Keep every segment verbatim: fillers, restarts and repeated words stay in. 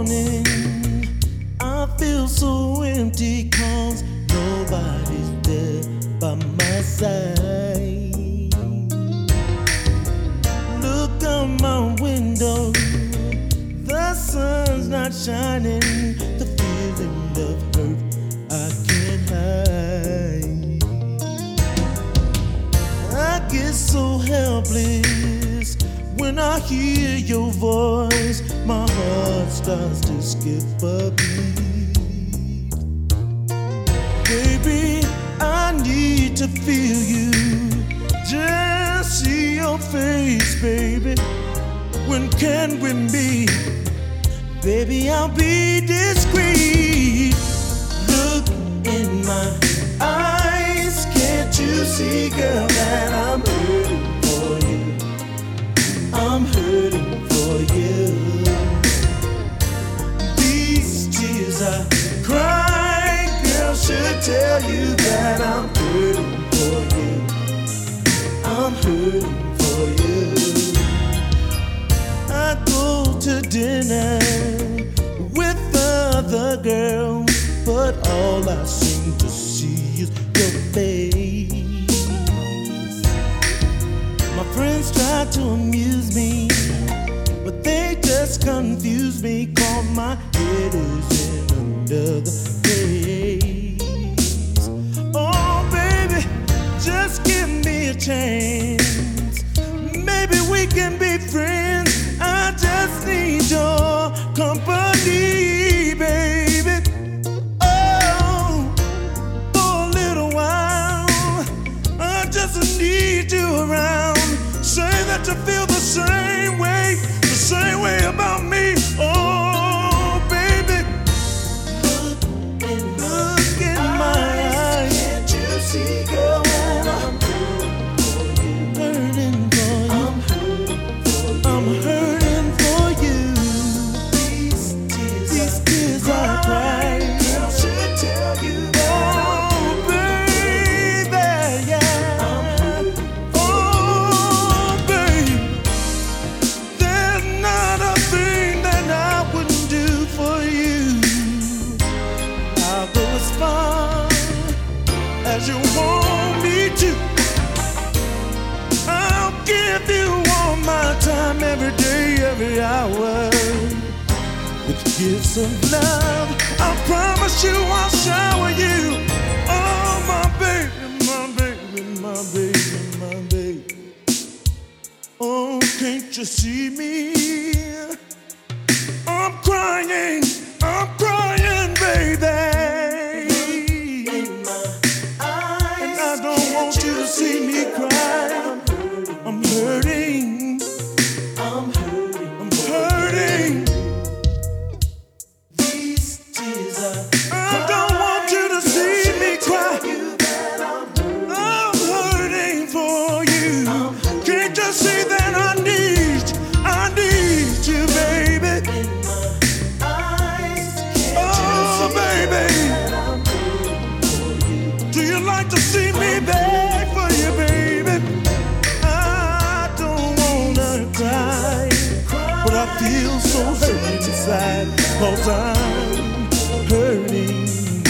morning, I feel so empty 'cause nobody's there by my side. Look out my window, the sun's not shining. The feeling of hurt I can't hide. I get so helpless when I hear your voice. My heart starts to skip a beat. Baby, I need to feel you, just see your face, baby. When can we meet? Baby, I'll be discreet. Look in my eyes, can't you see, girl, that I'm hurting for you? I'm hurting for you. These tears I cry, girl, should tell you that I'm hurting for you. I'm hurting for you. I go to dinner with other girls, but all I seem to see is your face. My friends try to amuse me, but they just confuse me, 'cause my head is in another place. Oh baby, just give me a chance. Maybe we can be friends. I just need your company, baby. Oh, for a little while, I just need you around. Say that you feel the same way, the same way about me. Oh, baby, look in my, look in my eyes. Can't you see, girl, when I'm hurting for you? I'm hurting for you. I'm hurting for you. These tears, these tears I cry, girl, should tell you that. Oh, baby, yeah. I'm hurting. Oh, baby, there's not a thing that I wouldn't do for you. I'll go as far as you want me to. I'll give you all my time, every day, every hour, with gifts of love. I promise you I'll shower you. Oh, my baby, my baby, my baby, my baby. Oh, can't you see me? I'm crying, I'm crying, baby. And I don't want you to see me cry. I'm hurting, I'm hurting, I'm hurting. These tears are, I don't want you to see me cry. I'm hurting for you. Can't you see that I need, I need you, baby? Oh, baby, do you like to see me beg for you, baby? I don't wanna cry, but I feel so hurt inside, 'cause I'm hurting,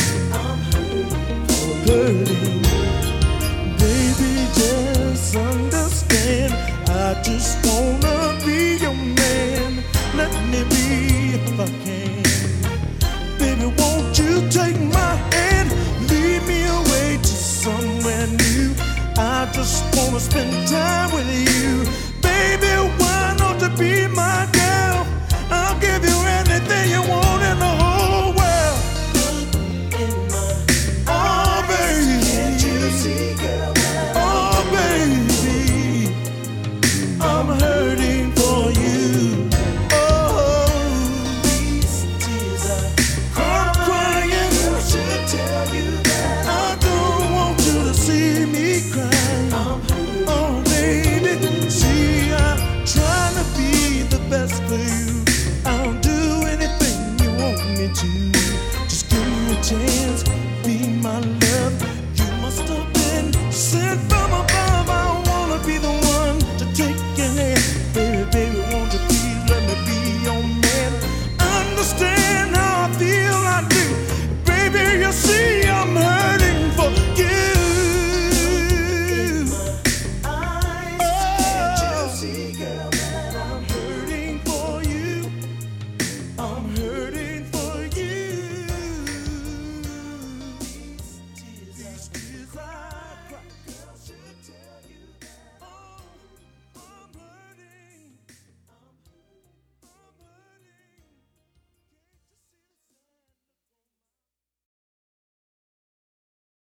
hurting. Baby, just understand, I just wanna be your man. Let me be if I can. Baby, won't you take my hand, lead me away to somewhere new. I just wanna spend time with you. Baby, why not to be my girl? I'll give you anything you want in the whole understand.